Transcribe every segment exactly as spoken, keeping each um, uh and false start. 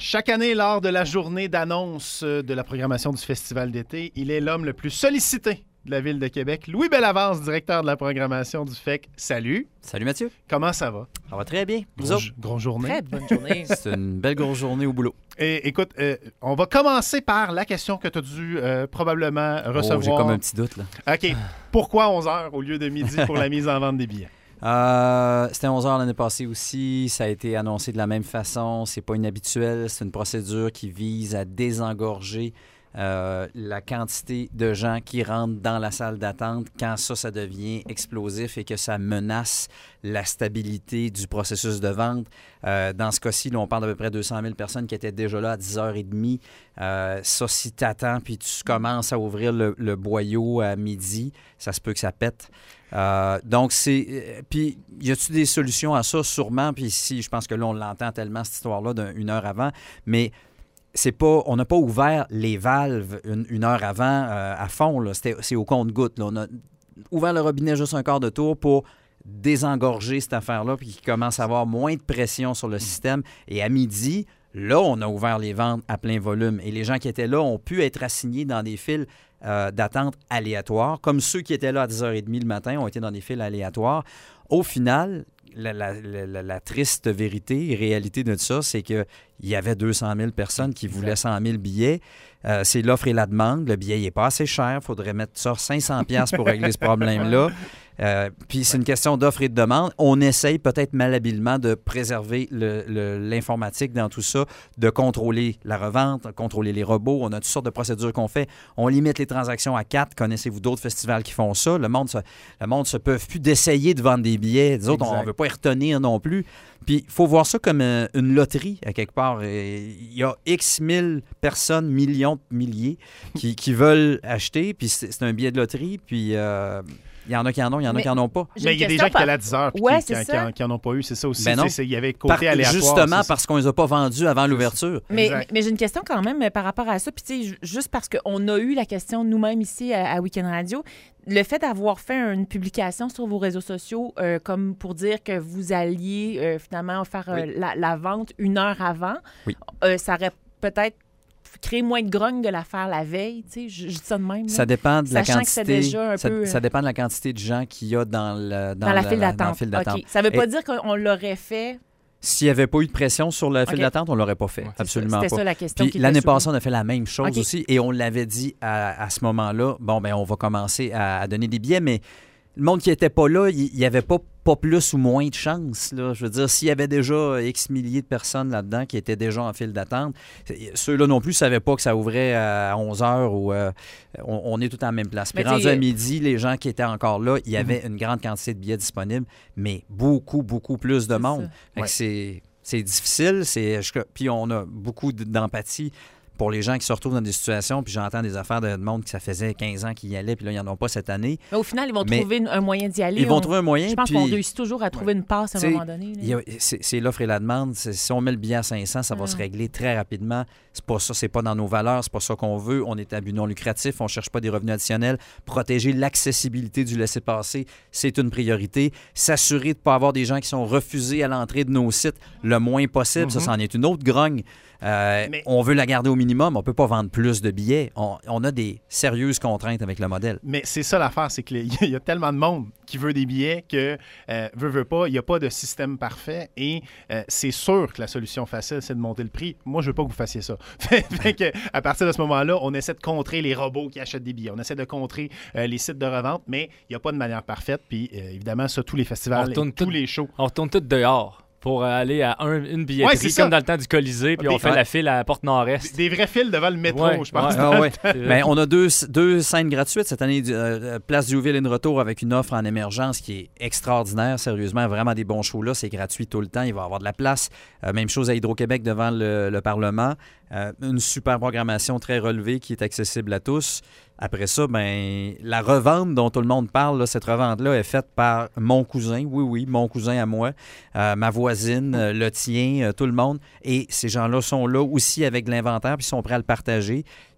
Chaque année, lors de la journée d'annonce de la programmation du Festival d'été, il est l'homme le plus sollicité de la Ville de Québec. Louis Bellavance, directeur de la programmation du F E C. Salut. Salut Mathieu. Comment ça va? Ça va très bien. Gros, grosse journée. Très bonne journée. C'est une belle grosse journée au boulot. Et écoute, euh, on va commencer par la question que tu as dû euh, probablement recevoir. Oh, j'ai comme un petit doute, là. OK. Pourquoi onze heures au lieu de midi pour la mise en vente des billets? Euh, c'était onze heures l'année passée aussi. Ça a été annoncé de la même façon. C'est pas inhabituel. C'est une procédure qui vise à désengorger euh, la quantité de gens qui rentrent dans la salle d'attente quand ça, ça devient explosif et que ça menace la stabilité du processus de vente. Euh, dans ce cas-ci, là, on parle d'à peu près deux cent mille personnes qui étaient déjà là à dix heures trente. Euh, ça, si tu attends puis tu commences à ouvrir le, le boyau à midi, ça se peut que ça pète. Euh, donc, c'est... Euh, puis, y a-t-il des solutions à ça? Sûrement. Puis ici, je pense que là, on l'entend tellement, cette histoire-là, d'une heure avant. Mais c'est pas... On n'a pas ouvert les valves une, une heure avant euh, à fond, là. C'était, c'est au compte-gouttes, là. On a ouvert le robinet juste un quart de tour pour désengorger cette affaire-là puis qu'il commence à avoir moins de pression sur le système. Et à midi, là, on a ouvert les ventes à plein volume. Et les gens qui étaient là ont pu être assignés dans des files Euh, d'attente aléatoire, comme ceux qui étaient là à dix heures trente le matin ont été dans des files aléatoires. Au final, la, la, la, la triste vérité et réalité de ça, c'est qu'il y avait deux cent mille personnes qui voulaient cent mille billets. Euh, c'est l'offre et la demande. Le billet n'est pas assez cher. Il faudrait mettre ça cinq cents dollars pour régler ce problème-là. Euh, puis c'est une question d'offre et de demande. On essaye peut-être malhabilement de préserver le, le, l'informatique dans tout ça, de contrôler la revente, contrôler les robots. On a toutes sortes de procédures qu'on fait. On limite les transactions à quatre. Connaissez-vous d'autres festivals qui font ça? Le monde se, le monde se peut plus d'essayer de vendre des billets. Les autres, on ne veut pas y retenir non plus. Puis il faut voir ça comme euh, une loterie, à quelque part. Il y a X mille personnes, millions, milliers, qui, qui veulent acheter. Puis c'est, c'est un billet de loterie. Puis... Euh, il y en a qui en ont, il y en a mais, qui en ont pas. Mais il y a des gens qui étaient là à dix heures et ouais, qui n'en ont pas eu. C'est ça aussi. Ben non. Il y avait le côté Par, aléatoire. Justement c'est parce qu'on ne les a pas vendus avant l'ouverture. Mais, mais, mais j'ai une question quand même par rapport à ça. Puis tu sais, juste parce qu'on a eu la question nous-mêmes ici à, à Week-end Radio, le fait d'avoir fait une publication sur vos réseaux sociaux euh, comme pour dire que vous alliez euh, finalement faire euh, oui. la, la vente une heure avant, oui. euh, ça aurait peut-être créer moins de grogne de la faire la veille, tu sais, je, je dis ça de même. Là. Ça dépend de la Sachant quantité. Que c'est déjà un ça, peu... ça dépend de la quantité de gens qu'il y a dans, le, dans, dans la, la, file la, d'attente. dans la file d'attente. Okay. Ça ne veut pas Et dire qu'on l'aurait fait. S'il n'y avait pas eu de pression sur la file okay. d'attente, on ne l'aurait pas fait. Ouais, Absolument C'était pas. Ça la question. Puis l'année passée, on a fait la même chose okay. aussi et on l'avait dit à, à ce moment-là. Bon, ben on va commencer à, à donner des billets, mais le monde qui n'était pas là, il n'y avait pas, pas plus ou moins de chance. Là. Je veux dire, s'il y avait déjà X milliers de personnes là-dedans qui étaient déjà en file d'attente, ceux-là non plus ne savaient pas que ça ouvrait à onze heures ou euh, on, on est tout à la même place. Puis rendu à midi, les gens qui étaient encore là, il y avait mm-hmm. une grande quantité de billets disponibles, mais beaucoup, beaucoup plus de monde. Ouais. C'est, c'est difficile. C'est, je, puis on a beaucoup d'empathie pour les gens qui se retrouvent dans des situations, puis j'entends des affaires de monde que ça faisait quinze ans qu'ils y allaient, puis là, ils n'en ont pas cette année. Mais au final, ils vont Mais trouver un moyen d'y aller. Ils vont on... trouver un moyen. Je pense puis... qu'on réussit toujours à trouver une passe à un moment donné. A, c'est, c'est l'offre et la demande. C'est, si on met le billet à cinq cents, ça ah. va se régler très rapidement. C'est pas ça, c'est pas dans nos valeurs, c'est pas ça qu'on veut. On est à but non lucratif, on cherche pas des revenus additionnels. Protéger l'accessibilité du laissez-passer, c'est une priorité. S'assurer de ne pas avoir des gens qui sont refusés à l'entrée de nos sites le moins possible, mm-hmm. ça, c'en est une autre grogne. Euh, mais, on veut la garder au minimum. On ne peut pas vendre plus de billets. On, on a des sérieuses contraintes avec le modèle. Mais c'est ça l'affaire, c'est qu'il y, y a tellement de monde qui veut des billets que, euh, veut, veut pas, il n'y a pas de système parfait et euh, c'est sûr que la solution facile, c'est de monter le prix. Moi, je veux pas que vous fassiez ça. fait que, à partir de ce moment-là, on essaie de contrer les robots qui achètent des billets. On essaie de contrer euh, les sites de revente, mais il n'y a pas de manière parfaite. Puis, euh, évidemment, ça, tous les festivals et tous tout, les shows. On retourne tout dehors pour aller à un, une billetterie, ouais, comme dans le temps du Colisée, puis des, on fait ouais. la file à la porte nord-est. Des, des vrais files devant le métro, ouais, je pense. Ouais. Ah, ouais. Ben, on a deux, deux scènes gratuites cette année, euh, Place Diouville in retour avec une offre en émergence qui est extraordinaire, sérieusement, vraiment des bons shows là, c'est gratuit tout le temps, il va y avoir de la place. Euh, même chose à Hydro-Québec devant le, le Parlement. Euh, une super programmation très relevée qui est accessible à tous. Après ça, ben, la revente dont tout le monde parle, là, cette revente-là est faite par mon cousin, oui, oui, mon cousin à moi, euh, ma voisine, euh, le tien, euh, tout le monde. Et ces gens-là sont là aussi avec de l'inventaire puis sont prêts à le partager.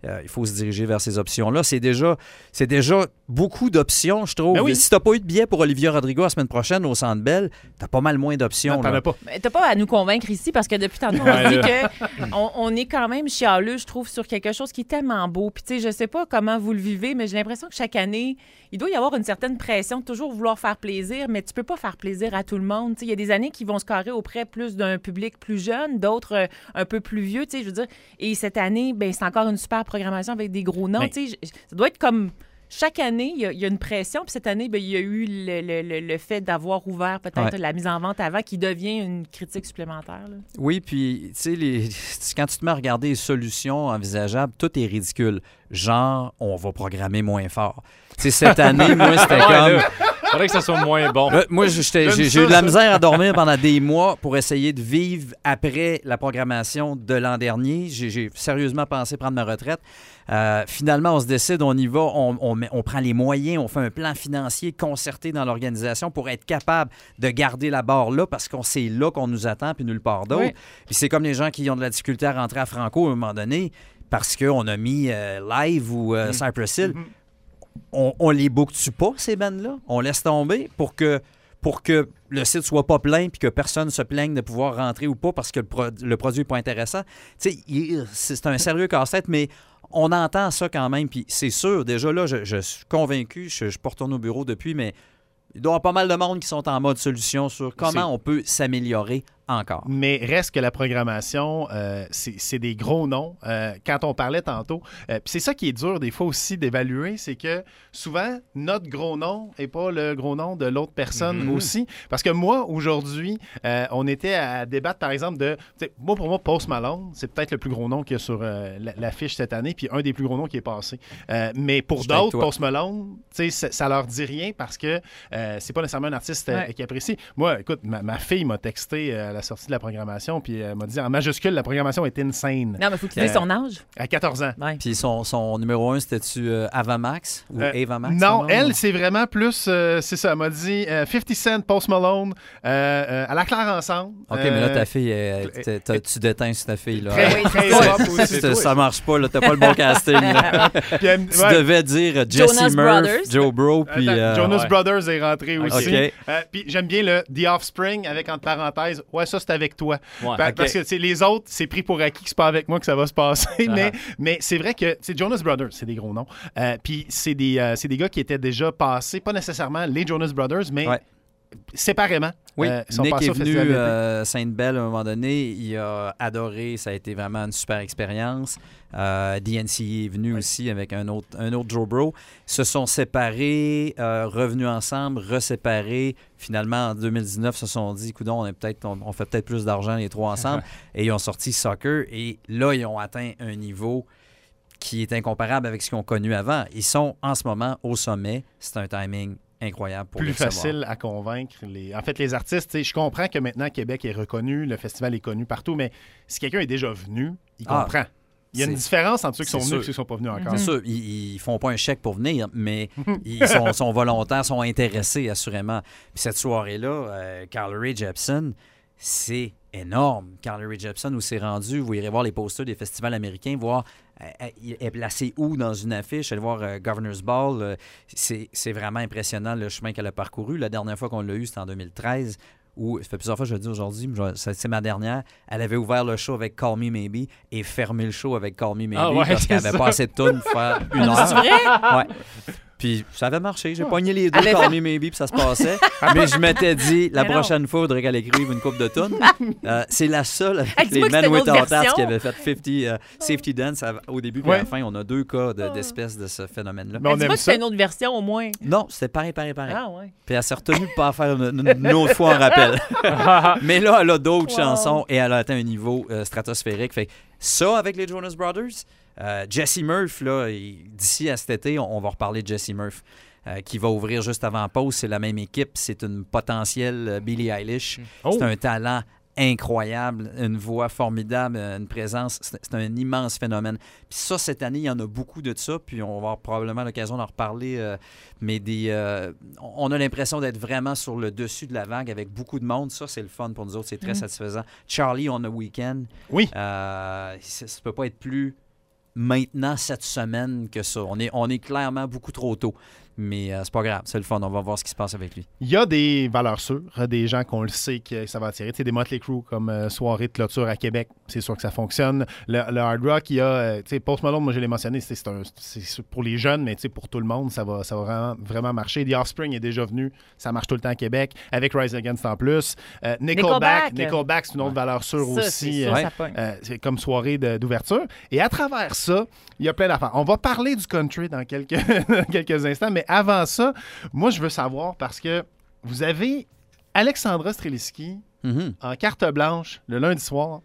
euh, il faut se diriger vers ces options-là. C'est déjà, c'est déjà beaucoup d'options, je trouve. Ben oui. Si tu n'as pas eu de billet pour Olivia Rodrigo la semaine prochaine au Centre Bell, tu as pas mal moins d'options. Non, t'en là. as pas. Mais t'as pas à nous convaincre ici parce que depuis tantôt, on se dit qu'on on est quand même chialeux, je trouve, sur quelque chose qui est tellement beau. Puis, tu sais, je sais pas comment vous le vivez, mais j'ai l'impression que chaque année, il doit y avoir une certaine pression de toujours vouloir faire plaisir, mais tu peux pas faire plaisir à tout le monde. Tu sais, il y a des années qui vont se carrer auprès plus d'un public plus jeune, d'autres euh, un peu plus vieux, tu sais, je veux dire. Et cette année, ben c'est encore une super programmation avec des gros noms. Ben, tu sais, ça doit être comme... Chaque année, il y, a, il y a une pression. Puis cette année, bien, il y a eu le, le, le, le fait d'avoir ouvert peut-être ouais. la mise en vente avant qui devient une critique supplémentaire. Là. Oui, puis, tu sais, les... quand tu te mets à regarder les solutions envisageables, tout est ridicule. Genre, on va programmer moins fort. Tu sais, cette année, moi, c'était comme... Il faudrait que ça soit moins bon. Là, moi, j'ai, j'ai eu de la misère à dormir pendant des mois pour essayer de vivre après la programmation de l'an dernier. J'ai, j'ai sérieusement pensé prendre ma retraite. Euh, finalement, on se décide, on y va, on, on, met, on prend les moyens, on fait un plan financier concerté dans l'organisation pour être capable de garder la barre là parce qu'on sait là qu'on nous attend puis nulle part d'autre. Oui. Puis c'est comme les gens qui ont de la difficulté à rentrer à Franco à un moment donné parce qu'on a mis euh, Live ou euh, Cypress Hill. Mm-hmm. On, on les book-tu pas, ces bandes-là? On laisse tomber pour que, pour que le site soit pas plein puis que personne se plaigne de pouvoir rentrer ou pas parce que le, pro- le produit n'est pas intéressant. Tu sais, il- c'est un sérieux casse-tête, mais on entend ça quand même. Puis c'est sûr, déjà là, je, je suis convaincu, je ne suis pas retourné au bureau depuis, mais il doit y avoir pas mal de monde qui sont en mode solution sur comment C'est... on peut s'améliorer encore. Mais reste que la programmation, euh, c'est, c'est des gros noms. Euh, quand on parlait tantôt, euh, puis c'est ça qui est dur des fois aussi d'évaluer, c'est que souvent, notre gros nom n'est pas le gros nom de l'autre personne Mm-hmm. aussi. Parce que moi, aujourd'hui, euh, on était à débattre, par exemple, de... Moi, pour moi, Post Malone, c'est peut-être le plus gros nom qu'il y a sur euh, l'affiche cette année, puis un des plus gros noms qui est passé. Euh, mais pour Je suis avec d'autres, toi. Post Malone, ça, ça leur dit rien parce que euh, c'est pas nécessairement un artiste euh, Ouais. qui apprécie. Moi, écoute, ma, ma fille m'a texté euh, à la sortie de la programmation, puis elle m'a dit en majuscule, la programmation est insane. Non, mais il faut qu'il dise Euh, son âge. À quatorze ans. Ouais. Puis son, son numéro un, c'était-tu euh, Avamax ou Euh, Avamax? non, son nom? elle, c'est vraiment plus, euh, c'est ça, elle m'a dit euh, cinquante Cent, Post Malone, euh, euh, à la claire ensemble. OK, Euh, mais là, ta fille, elle- t'as- t'as- tu déteins sur ta fille. Là. Très, Oui, très c'est hop aussi. Ça, ça marche pas, là. T'as pas le bon casting. là. Puis elle me- Tu ouais, devais dire euh, Jesse Jonas Murph, Brothers. Joe Bro, puis... attends, euh, Jonas ouais. Brothers est rentré aussi. OK. Euh, puis j'aime bien le The Offspring avec entre parenthèses, ouais, ça c'est avec toi. Ouais. Pa- OK. Parce que tu sais, les autres, c'est pris pour acquis que c'est pas avec moi que ça va se passer. mais mais c'est vrai que c'est Jonas Brothers, c'est des gros noms. Euh, puis c'est des, euh, c'est des gars qui étaient déjà passés, pas nécessairement les Jonas Brothers, mais Ouais. séparément. Oui, euh, ils sont Nick passés est au venu Festival d'été. euh, Sainte-Belle à un moment donné. Il a adoré. Ça a été vraiment une super expérience. Euh, D N C est venu aussi avec un autre, un autre Joe Bro. Ils se sont séparés, euh, revenus ensemble, reséparés. Finalement, en deux mille dix-neuf, se sont dit, coudonc, on, est peut-être, on, on fait peut-être plus d'argent les trois ensemble. Et ils ont sorti Soccer. Et là, ils ont atteint un niveau qui est incomparable avec ce qu'ils ont connu avant. Ils sont en ce moment au sommet. C'est un timing incroyable pour Plus les recevoir. facile à convaincre. Les... En fait, les artistes, tu sais, je comprends que maintenant Québec est reconnu, le festival est connu partout, mais si quelqu'un est déjà venu, il Ah, comprend. Il y a une c'est- différence entre ceux qui sont c'est venus et sûr. ceux qui ne sont pas venus encore. C'est sûr, ils, ils font pas un chèque pour venir, mais ils sont, sont volontaires, sont intéressés, assurément. Puis cette soirée-là, euh, Carly Rae Jepsen, c'est énorme. Carly Rae Jepsen, où c'est rendu, vous irez voir les posters des festivals américains, voir euh, elle est placée où dans une affiche, allez voir euh, Governor's Ball. euh, c'est, c'est vraiment impressionnant le chemin qu'elle a parcouru. La dernière fois qu'on l'a eu, c'était en deux mille treize. Où, ça fait plusieurs fois que je le dis aujourd'hui, mais je- c'est ma dernière. Elle avait ouvert le show avec Call Me Maybe et fermé le show avec Call Me Maybe Ah ouais, parce qu'elle c'est n'avait ça. pas assez de tunes pour faire une heure. C'est vrai? Ouais. Puis ça avait marché. J'ai pogné les deux Elle a Call fait- Me Maybe puis ça se passait. Mais je m'étais dit, la Mais non. prochaine fois, il faudrait qu'elle écrive une coupe de tunes. Euh, c'est la seule avec Hey, les dis-moi que Men c'était une Without autre Hats version. qui avait fait cinquante euh, Safety Dance à- au début puis à Ouais. la fin. On a deux cas de- d'espèces de ce phénomène-là. Mais on Dis-moi aime que ça. c'est une autre version au moins. Non, c'était pareil, pareil, pareil. Ah ouais. Puis elle s'est retenue de pas en faire une, une- une autre fois en rappel. Mais là, elle a d'autres Wow. chansons et elle a atteint un niveau euh, stratosphérique. Fait que ça, avec les Jonas Brothers, euh, Jesse Murph, là, il- d'ici à cet été, on, on va reparler de Jesse Murph, euh, qui va ouvrir juste avant pause. C'est la même équipe. C'est une potentielle euh, Billie Eilish. Oh. C'est un talent incroyable, une voix formidable, une présence. C'est c'est un immense phénomène. Puis ça, cette année, il y en a beaucoup de ça. Puis on va avoir probablement l'occasion d'en reparler. euh, mais des, euh, on a l'impression d'être vraiment sur le dessus de la vague avec beaucoup de monde. Ça, c'est le fun pour nous autres. C'est très Mm. satisfaisant. Charlie on the Weekend. Oui. Euh, ça ne peut pas être plus maintenant cette semaine que ça. On est, on est clairement beaucoup trop tôt. Mais euh, c'est pas grave, c'est le fun. On va voir ce qui se passe avec lui. Il y a des valeurs sûres, des gens qu'on le sait que ça va attirer. Tu sais, des Motley Crue comme euh, soirée de clôture à Québec, c'est sûr que ça fonctionne. Le, le Hard Rock, il y a, euh, tu sais, Post Malone, moi je l'ai mentionné, c'est, c'est, un, c'est pour les jeunes, mais tu sais, pour tout le monde, ça va, ça va vraiment, vraiment marcher. The Offspring est déjà venu, ça marche tout le temps à Québec, avec Rise Against en plus. Euh, Nickelback, Nickelback, Nickelback, c'est une autre ouais. valeur sûre ça, aussi. C'est, sûr, euh, ça euh, c'est comme soirée de, d'ouverture. Et à travers ça, il y a plein d'affaires. On va parler du country dans quelques, quelques instants, mais avant ça, moi, je veux savoir parce que vous avez Alexandra Streliski mm-hmm. en carte blanche le lundi soir.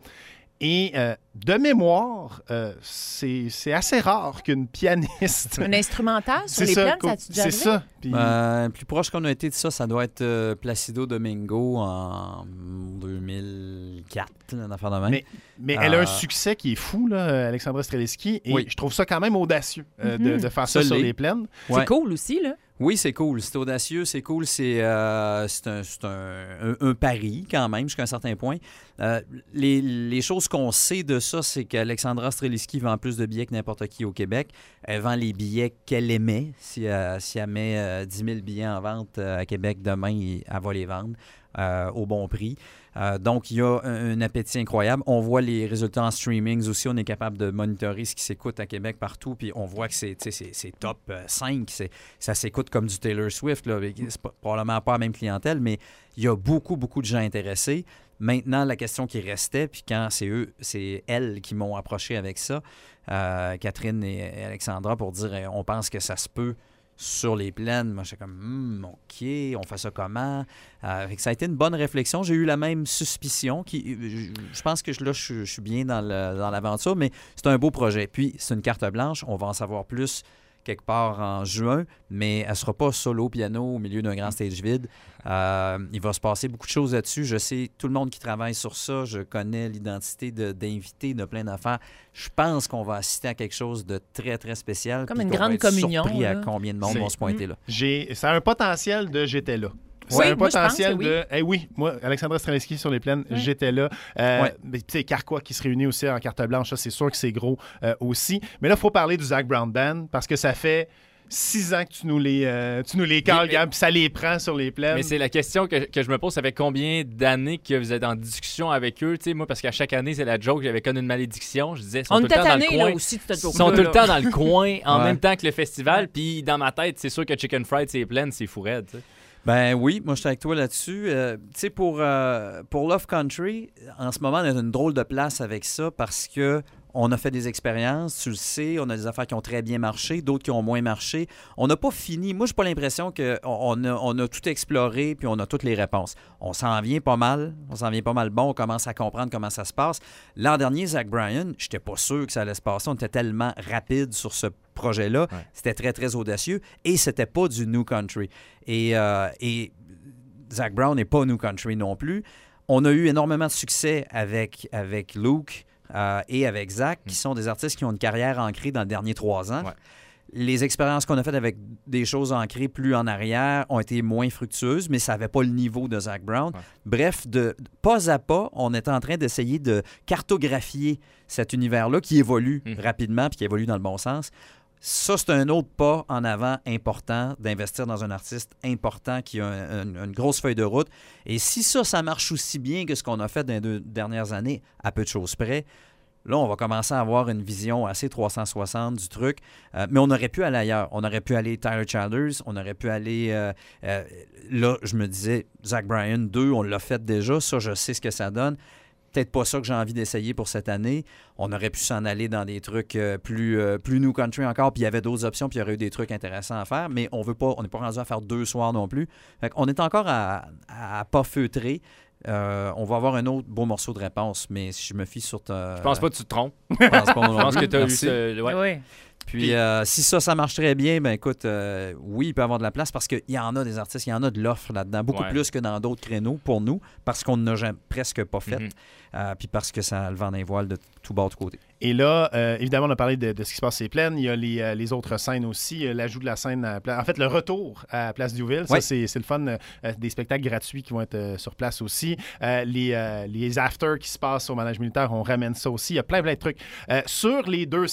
Et euh, de mémoire, euh, c'est, c'est assez rare qu'une pianiste... Un instrumental sur les plaines, ça a-tu déjà C'est ça. Puis... Euh, le plus proche qu'on a été de ça, ça doit être euh, Placido Domingo en deux mille quatre, une affaire de même. Mais, mais euh... elle a un succès qui est fou, là, Alexandra Streliski, et oui. je trouve ça quand même audacieux euh, mm-hmm. de, de faire ça, ça sur les plaines. Ouais. C'est cool aussi, là. Oui, c'est cool. C'est audacieux, c'est cool. C'est, euh, c'est, un, c'est un, un, un pari, quand même, jusqu'à un certain point. Euh, les, les choses qu'on sait de ça, c'est qu'Alexandra Streliski vend plus de billets que n'importe qui au Québec. Elle vend les billets qu'elle aimait. Si, euh, si elle met euh, dix mille billets en vente euh, à Québec demain, elle va les vendre euh, au bon prix. Euh, donc, il y a un, un appétit incroyable. On voit les résultats en streamings aussi. On est capable de monitorer ce qui s'écoute à Québec partout. Puis on voit que c'est, c'est, c'est top cinq. C'est, ça s'écoute comme du Taylor Swift. Là. C'est pas, probablement pas la même clientèle, mais il y a beaucoup, beaucoup de gens intéressés. Maintenant, la question qui restait, puis quand c'est eux, c'est elles qui m'ont approché avec ça, euh, Catherine et Alexandra, pour dire on pense que ça se peut sur les plaines. Moi, j'étais comme, hmm, OK, on fait ça comment? Euh, ça a été une bonne réflexion. J'ai eu la même suspicion. Qui, je, je pense que je, là, je, je suis bien dans, le, dans l'aventure, mais c'est un beau projet. Puis, c'est une carte blanche. On va en savoir plus quelque part en juin, mais elle ne sera pas solo piano au milieu d'un grand stage vide. Euh, il va se passer beaucoup de choses là-dessus. Je sais, tout le monde qui travaille sur ça, je connais l'identité de, d'invités de plein d'affaires. Je pense qu'on va assister à quelque chose de très, très spécial. Comme une grande communion. Surpris là. à combien de monde c'est, vont se pointer là. J'ai, ça a un potentiel de « j'étais là ». C'est oui, un moi, potentiel oui. de. Eh oui, moi, Alexandra Streliski sur les plaines, oui. j'étais là. Euh, ouais. Tu sais, Carquois qui se réunit aussi en carte blanche, ça, c'est sûr que c'est gros euh, aussi. Mais là, il faut parler du Zac Brown Band parce que ça fait six ans que tu nous les, euh, tu nous les cales, puis ça les prend sur les plaines. Mais c'est la question que, que je me pose, ça fait combien d'années que vous êtes en discussion avec eux? T'sais, moi, parce qu'à chaque année, c'est la joke, j'avais connu une malédiction. Je disais, ils sont On tout le temps année, dans le coin. Là aussi, ils sont tout le temps dans le coin en ouais. même temps que le festival. Puis dans ma tête, c'est sûr que Chicken Fried, c'est plein, c'est fou raide. T'sais. Ben oui, moi je suis avec toi là-dessus. Euh, tu sais, pour, euh, pour Love Country, en ce moment, on est dans une drôle de place avec ça parce que on a fait des expériences, tu le sais, on a des affaires qui ont très bien marché, d'autres qui ont moins marché. On n'a pas fini. Moi, j'ai pas l'impression qu'on on a, on a tout exploré puis on a toutes les réponses. On s'en vient pas mal, on s'en vient pas mal bon, on commence à comprendre comment ça se passe. L'an dernier, Zach Bryan, j'étais pas sûr que ça allait se passer. On était tellement rapide sur ce projet-là. Ouais. C'était très, très audacieux et c'était pas du New Country. Et, euh, et Zac Brown n'est pas New Country non plus. On a eu énormément de succès avec, avec Luke euh, et avec Zach, qui sont des artistes qui ont une carrière ancrée dans les derniers trois ans. Ouais. Les expériences qu'on a faites avec des choses ancrées plus en arrière ont été moins fructueuses, mais ça n'avait pas le niveau de Zac Brown. Ouais. Bref, de pas à pas, on était en train d'essayer de cartographier cet univers-là qui évolue mmh. rapidement et qui évolue dans le bon sens. Ça, c'est un autre pas en avant important d'investir dans un artiste important qui a un, un, une grosse feuille de route. Et si ça, ça marche aussi bien que ce qu'on a fait dans les deux dernières années, à peu de choses près, là, on va commencer à avoir une vision assez trois cent soixante du truc. Euh, mais on aurait pu aller ailleurs. On aurait pu aller Tyler Childers. On aurait pu aller... Euh, euh, là, je me disais, Zac Bryan deux, on l'a fait déjà. Ça, je sais ce que ça donne. Peut-être pas ça que j'ai envie d'essayer pour cette année. On aurait pu s'en aller dans des trucs euh, plus, euh, plus New Country encore, puis il y avait d'autres options, puis il y aurait eu des trucs intéressants à faire, mais on veut pas, on n'est pas rendu à faire deux soirs non plus. Fait qu'on est encore à, à, à pas feutrer. Euh, on va avoir un autre beau morceau de réponse, mais si je me fie sur ta... Je pense pas que tu te trompes. Je pense, pas je pense que tu as eu ce... Ouais. Ouais. Puis euh, si ça, ça marche très bien, ben écoute, euh, oui, il peut y avoir de la place parce qu'il y en a des artistes, il y en a de l'offre là-dedans, beaucoup ouais. plus que dans d'autres créneaux pour nous, parce qu'on n'a jamais, presque pas fait, mm-hmm. euh, puis parce que ça a le vent d'un voile de tout bord, de côté. Et là, euh, évidemment, on a parlé de, de ce qui se passe sur les plaines. Il y a les, euh, les autres scènes aussi. Euh, l'ajout de la scène, à Pla... en fait, le retour à Place Diouville. Ça, ouais. c'est, c'est le fun. Euh, des spectacles gratuits qui vont être euh, sur place aussi. Euh, les, euh, les afters qui se passent au manège militaire, on ramène ça aussi. Il y a plein, plein de trucs. Euh, sur les deux scènes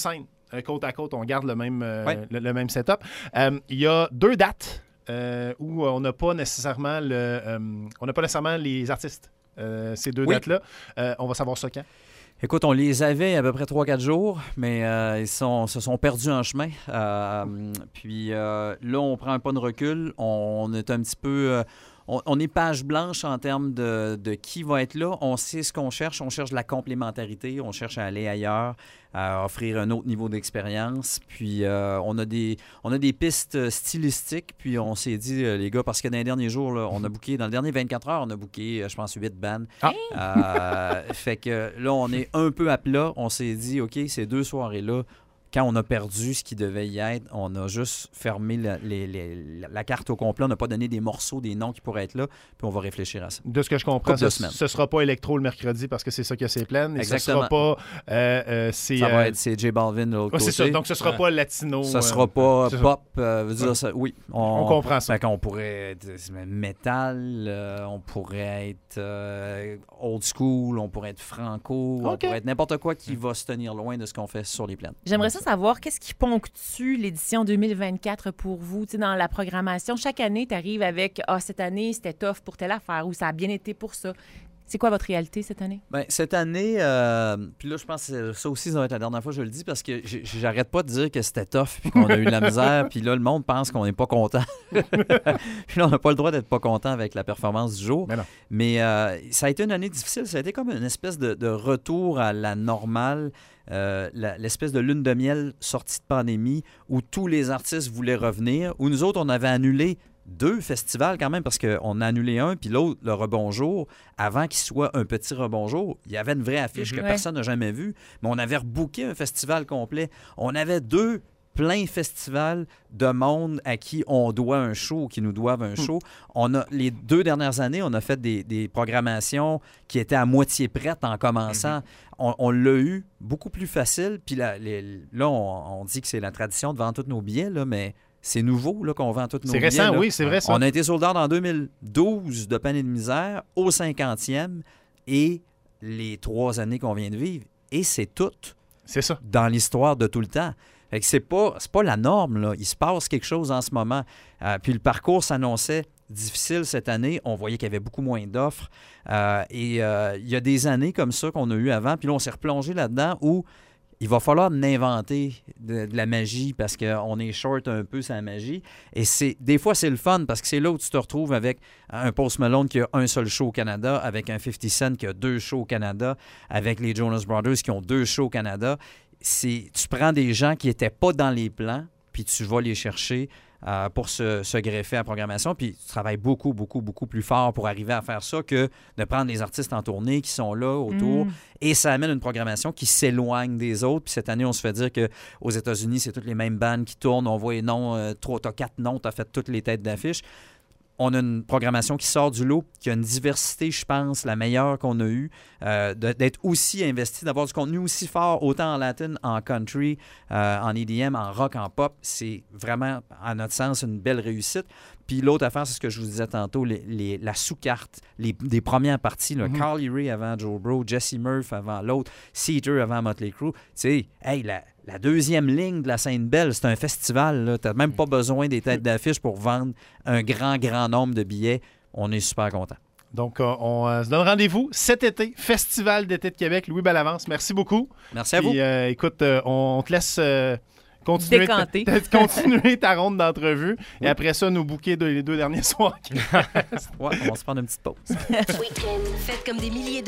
euh, côte à côte, on garde le même, euh, Ouais. le, le même setup. Euh, Il y a deux dates euh, où on n'a pas nécessairement le, euh, on n'a pas nécessairement les artistes. Euh, ces deux Oui. dates-là. Euh, on va savoir ça quand? Écoute, on les avait à peu près trois quatre jours, mais euh, ils sont, se sont perdus en chemin. Euh, puis euh, là, on prend un pas de recul. On est un petit peu... euh, on, on est page blanche en termes de, de qui va être là. On sait ce qu'on cherche. On cherche de la complémentarité. On cherche à aller ailleurs, à offrir un autre niveau d'expérience. Puis euh, on a des on a des pistes stylistiques. Puis on s'est dit, euh, les gars, parce que dans les derniers jours, là, on a booké, dans les derniers vingt-quatre heures, on a booké, euh, je pense, huit bands. Ah. Euh, fait que là, on est un peu à plat. On s'est dit, OK, ces deux soirées-là, quand on a perdu ce qui devait y être, on a juste fermé la, les- les- la carte au complet. On n'a pas donné des morceaux, des noms qui pourraient être là. Puis on va réfléchir à ça. De ce que je comprends, Couple de ce, semaines. ce sera pas électro le mercredi parce que c'est ça qui a ses plaines. Et Exactement. ce sera pas... euh, euh, c'est, Ça euh, va être c'est J Balvin de l'autre ouais, côté. c'est ça. Donc, ce sera Ouais. pas latino. Ça euh, sera pas c'est ça. pop. euh, veut dire Ouais. ça, oui. On comprend ça. Fait qu'on pourrait être euh, metal, euh, on pourrait être euh, old school, on pourrait être franco, on OK. pourrait être n'importe quoi qui va se tenir loin de ce qu'on fait sur les plaines. J'aimerais ça savoir qu'est-ce qui ponctue l'édition deux mille vingt-quatre pour vous, tu sais, dans la programmation. Chaque année, tu arrives avec « Ah, cette année, c'était tough pour telle affaire » ou « Ça a bien été pour ça ». C'est quoi votre réalité cette année? Ben, cette année, euh, puis là, je pense que ça aussi, ça va être la dernière fois que je le dis parce que j'ai- j'arrête pas de dire que c'était tough puis qu'on a eu de la misère, puis là, le monde pense qu'on n'est pas content. Puis là, on n'a pas le droit d'être pas content avec la performance du jour. Mais non. Mais euh, ça a été une année difficile. Ça a été comme une espèce de, de retour à la normale, euh, la- l'espèce de lune de miel sortie de pandémie où tous les artistes voulaient revenir, où nous autres, on avait annulé deux festivals quand même, parce qu'on a annulé un, puis l'autre, le Rebonjour, avant qu'il soit un petit Rebonjour, il y avait une vraie affiche que Ouais. personne n'a jamais vue, mais on avait rebooké un festival complet. On avait deux pleins festivals de monde à qui on doit un show, qui nous doivent un show. On a, les deux dernières années, on a fait des, des programmations qui étaient à moitié prêtes en commençant. On, on l'a eu beaucoup plus facile, puis là, les- là on, on dit que c'est la tradition de vendre tous nos billets, là, mais... C'est nouveau là, qu'on vend tous nos C'est billets. récent, là. oui, c'est vrai ça. On a été sold out en deux mille douze de Peine et de misère, au cinquantième, et les trois années qu'on vient de vivre. Et c'est tout C'est ça. dans l'histoire de tout le temps. Fait que c'est pas, c'est pas la norme, là. Il se passe quelque chose en ce moment. Euh, puis le parcours s'annonçait difficile cette année. On voyait qu'il y avait beaucoup moins d'offres. Euh, et euh, il y a des années comme ça qu'on a eu avant. Puis là, on s'est replongé là-dedans où il va falloir inventer de, de la magie parce qu'on est short un peu sur la magie. Et c'est des fois, c'est le fun parce que c'est là où tu te retrouves avec un Post Malone qui a un seul show au Canada, avec un fifty Cent qui a deux shows au Canada, avec les Jonas Brothers qui ont deux shows au Canada. C'est, tu prends des gens qui n'étaient pas dans les plans, puis tu vas les chercher euh, pour se, se greffer à la programmation. Puis tu travailles beaucoup, beaucoup, beaucoup plus fort pour arriver à faire ça que de prendre les artistes en tournée qui sont là autour. Mm. Et ça amène une programmation qui s'éloigne des autres. Puis cette année, on se fait dire qu'aux États-Unis, c'est toutes les mêmes bandes qui tournent. On voit les noms, euh, trois, t'as quatre noms, t'as fait toutes les têtes d'affiche. On a une programmation qui sort du lot, qui a une diversité, je pense, la meilleure qu'on a eue, euh, de- d'être aussi investi, d'avoir du contenu aussi fort, autant en latin, en country, euh, en E D M, en rock, en pop. C'est vraiment, à notre sens, une belle réussite. Puis l'autre affaire, c'est ce que je vous disais tantôt, les, les- la sous-carte, les, des premières parties. Là, Mhm. Carly Rae avant Joe Bro, Jesse Murph avant l'autre, Seeter avant Motley Crue. Tu sais, hey, la, la deuxième ligne de la Sainte-Belle, c'est un festival. Tu n'as même pas besoin des têtes d'affiche pour vendre un grand, grand nombre de billets. On est super contents. Donc, euh, on euh, se donne rendez-vous cet été, Festival d'été de Québec. Louis Bellavance, merci beaucoup. Merci à vous. Puis, euh, écoute, euh, on, on te laisse euh, continuer, Décanter. ta, ta- continuer ta ronde d'entrevue. Et après ça, nous booker de- les deux derniers soirs. Ouais, on va se prendre une petite pause. Week-end. Faites comme des milliers de